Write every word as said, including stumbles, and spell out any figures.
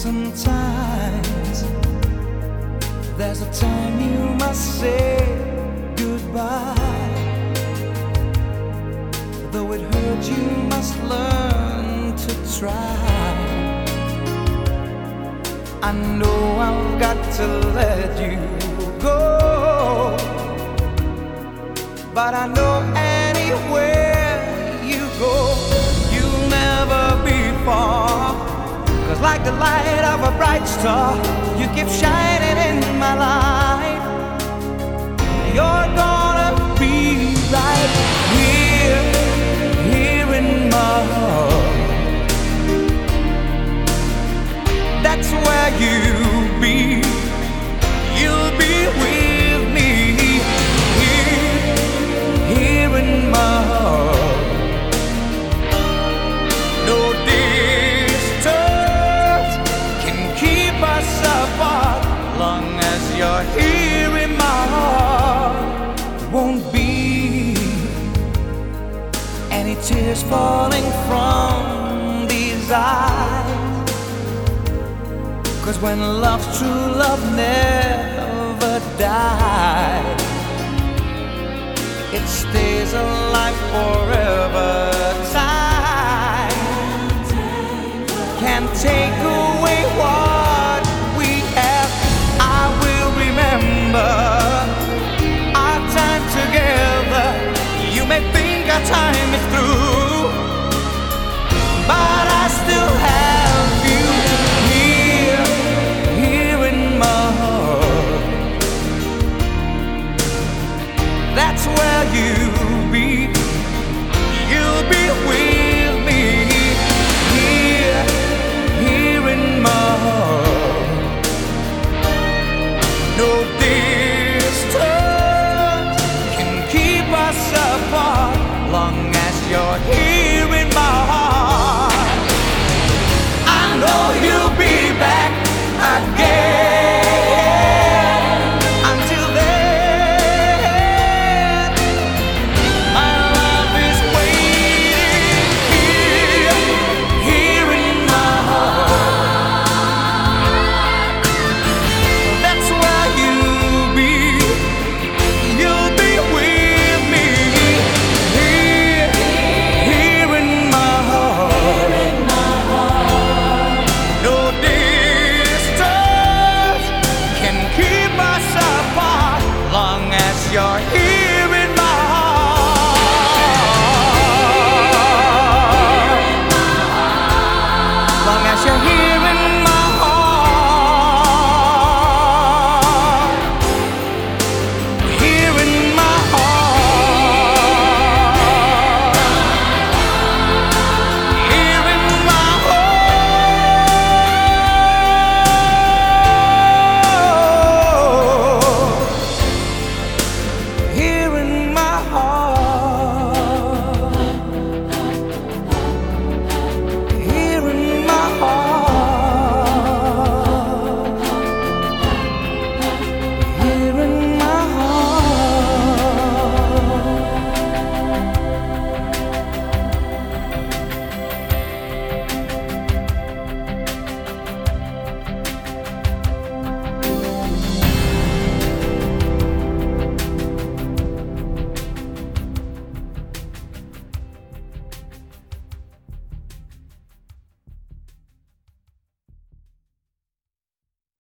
Sometimes there's a time you must say goodbye. Though it hurts, you must learn to try. I know I've got to let you go, but I know anywhere you go, you'll never be far. 'Cause like the light of a bright star, you keep shining in my life. You're gonna be right here, here in my heart. That's where you'll be. You'll be with me, here, here in my heart. No distance can keep us apart. Long as you're here in my heart, won't be any tears falling from these eyes. 'Cause when love's true, love never dies. It stays alive forever. Time can't take away what we have. I will remember our time together. You may think our time is through, but I still have you here, here in my heart. That's where you'll be. You'll be with me, here, here in my heart. No distance can keep us apart. Long as you're here in my heart, I know you'll be back again. Until then, my love is waiting here, here in my heart. That's where you'll be. You'll be with me, here, here in my heart. No distance can keep us apart. Long as you're here in my heart. Long as you're here.